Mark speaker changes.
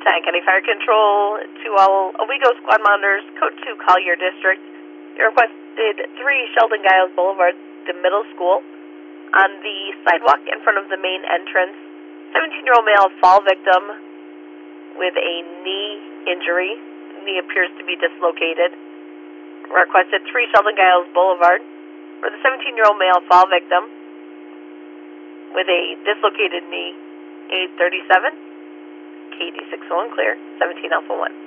Speaker 1: San County Fire Control, to all Owego squad monitors, Code 2 Collier District. You requested 3 Sheldon Giles Boulevard, the middle school. On the sidewalk in front of the main entrance, 17-year-old male fall victim with a knee injury. Knee appears to be dislocated. Requested 3 Sheldon Giles Boulevard for the 17-year-old male fall victim with a dislocated knee, age 37, KD 601 clear, 17 Alpha 1.